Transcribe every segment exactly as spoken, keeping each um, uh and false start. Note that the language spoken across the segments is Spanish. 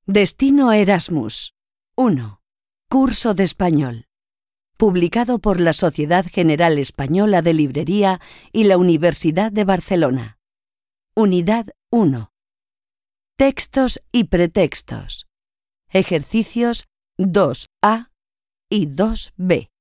Destino Erasmus. uno. Curso de español. Publicado por la Sociedad General Española de Librería y la Universidad de Barcelona. Unidad uno. Textos y pretextos. Ejercicios dos A y dos B.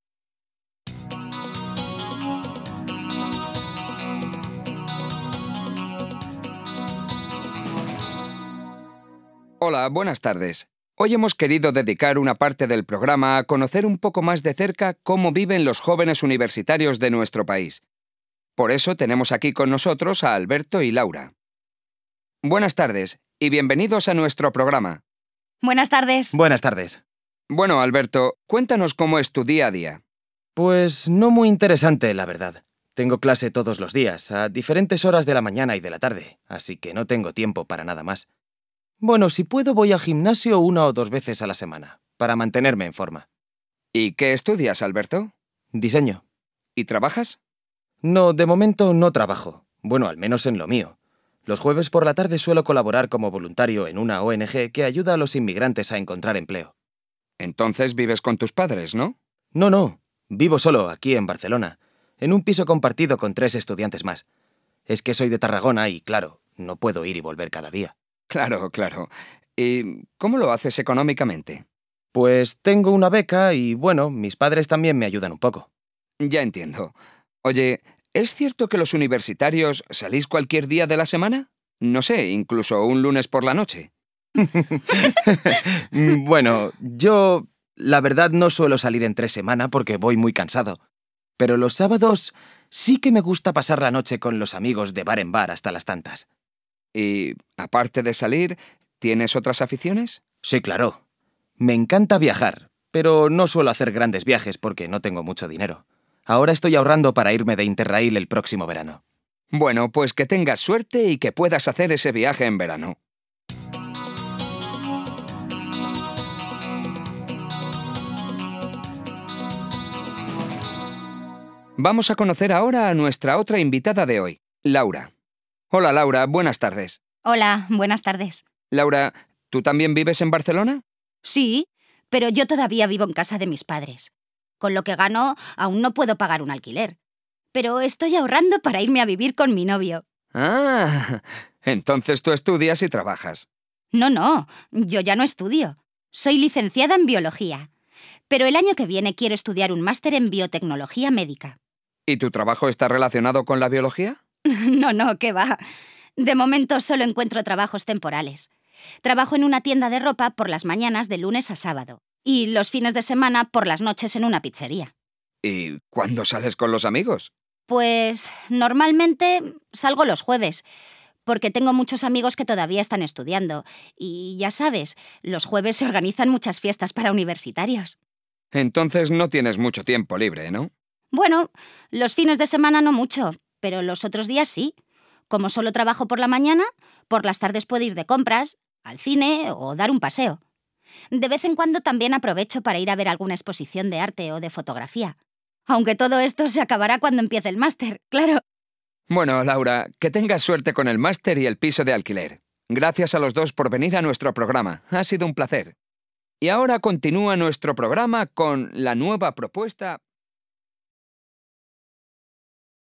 Hola, buenas tardes. Hoy hemos querido dedicar una parte del programa a conocer un poco más de cerca cómo viven los jóvenes universitarios de nuestro país. Por eso tenemos aquí con nosotros a Alberto y Laura. Buenas tardes y bienvenidos a nuestro programa. Buenas tardes. Buenas tardes. Bueno, Alberto, cuéntanos cómo es tu día a día. Pues no muy interesante, la verdad. Tengo clase todos los días, a diferentes horas de la mañana y de la tarde, así que no tengo tiempo para nada más. Bueno, si puedo voy al gimnasio una o dos veces a la semana, para mantenerme en forma. ¿Y qué estudias, Alberto? Diseño. ¿Y trabajas? No, de momento no trabajo. Bueno, al menos en lo mío. Los jueves por la tarde suelo colaborar como voluntario en una O N G que ayuda a los inmigrantes a encontrar empleo. Entonces vives con tus padres, ¿no? No, no. Vivo solo, aquí en Barcelona, en un piso compartido con tres estudiantes más. Es que soy de Tarragona y, claro, no puedo ir y volver cada día. Claro, claro. ¿Y cómo lo haces económicamente? Pues tengo una beca y, bueno, mis padres también me ayudan un poco. Ya entiendo. Oye, ¿es cierto que los universitarios salís cualquier día de la semana? No sé, incluso un lunes por la noche. Bueno, yo, la verdad, no suelo salir entre semana porque voy muy cansado. Pero los sábados sí que me gusta pasar la noche con los amigos de bar en bar hasta las tantas. Y, aparte de salir, ¿tienes otras aficiones? Sí, claro. Me encanta viajar, pero no suelo hacer grandes viajes porque no tengo mucho dinero. Ahora estoy ahorrando para irme de Interrail el próximo verano. Bueno, pues que tengas suerte y que puedas hacer ese viaje en verano. Vamos a conocer ahora a nuestra otra invitada de hoy, Laura. Hola, Laura, buenas tardes. Hola, buenas tardes. Laura, ¿tú también vives en Barcelona? Sí, pero yo todavía vivo en casa de mis padres. Con lo que gano, aún no puedo pagar un alquiler. Pero estoy ahorrando para irme a vivir con mi novio. Ah, entonces tú estudias y trabajas. No, no, yo ya no estudio. Soy licenciada en biología. Pero el año que viene quiero estudiar un máster en biotecnología médica. ¿Y tu trabajo está relacionado con la biología? No, no, qué va. De momento solo encuentro trabajos temporales. Trabajo en una tienda de ropa por las mañanas de lunes a sábado y los fines de semana por las noches en una pizzería. ¿Y cuándo sales con los amigos? Pues normalmente salgo los jueves, porque tengo muchos amigos que todavía están estudiando y ya sabes, los jueves se organizan muchas fiestas para universitarios. Entonces no tienes mucho tiempo libre, ¿no? Bueno, los fines de semana no mucho, pero los otros días sí. Como solo trabajo por la mañana, por las tardes puedo ir de compras, al cine o dar un paseo. De vez en cuando también aprovecho para ir a ver alguna exposición de arte o de fotografía. Aunque todo esto se acabará cuando empiece el máster, claro. Bueno, Laura, que tengas suerte con el máster y el piso de alquiler. Gracias a los dos por venir a nuestro programa. Ha sido un placer. Y ahora continúa nuestro programa con la nueva propuesta